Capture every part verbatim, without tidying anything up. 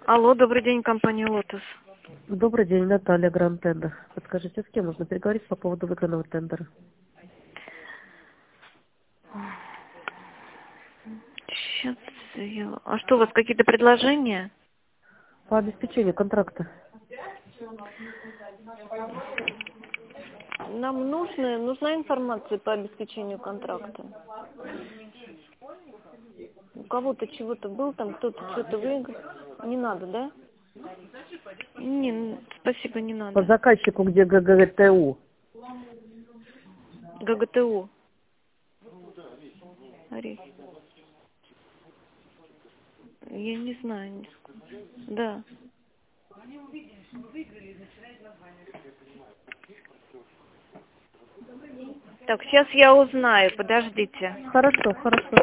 Алло, добрый день, компания «Лотос». Добрый день, Наталья, Гранд Тендер. Подскажите, с кем можно переговорить по поводу выигранного тендера? Сейчас я... А что, у вас какие-то предложения? По обеспечению контракта. Нам нужны, нужна информация по обеспечению контракта. У кого-то чего-то был там, кто-то что-то выиграл. Не надо, да? Не, спасибо, не По надо. заказчику, где ГГТУ. ГГТУ. Орехи. Я не знаю. Не скажу. Да. Так, сейчас я узнаю, подождите. Хорошо, хорошо.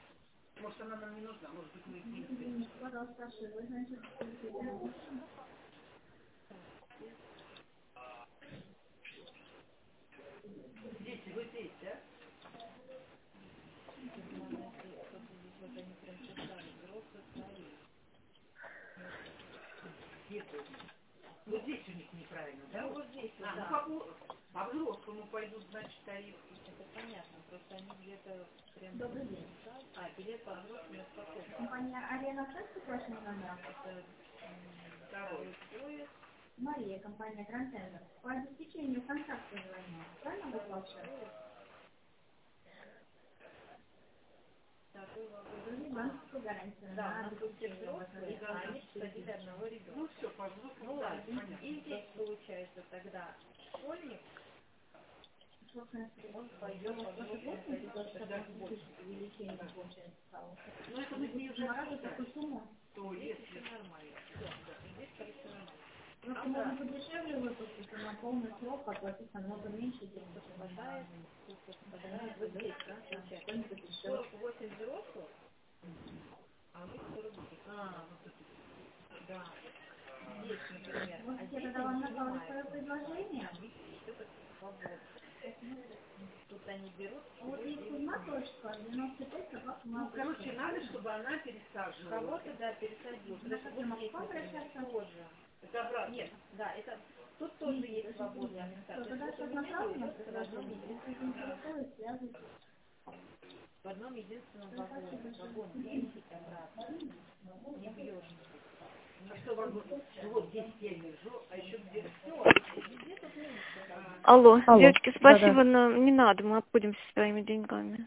Алло, Алло, девочки, да-да, спасибо, но не надо, мы обходимся своими деньгами.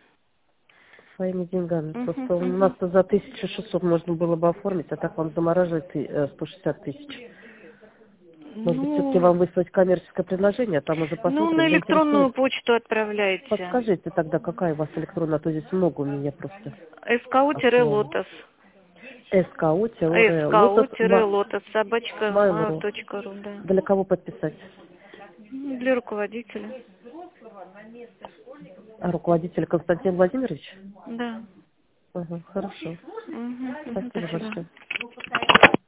своими деньгами. Угу, Просто у угу. нас-то за тысячу шестьсот можно было бы оформить, а так вам замораживает ты- э, сто шестьдесят тысяч. Может быть, все-таки Ну, вам выслать коммерческое предложение, а там уже ну, на посмотрим, электронную заинтересует. почту отправляйте. Подскажите тогда, какая у вас электронная, а то здесь много у меня просто основы. СКУ-лотос. СКУ-лотос СКУ-лотос, собачка mail Mail.ru. точка ру, да. Для кого подписать? Ну, для руководителя. А руководитель Константин Владимирович? Да. Ага, хорошо. Угу, угу, Спасибо спасибо. большое.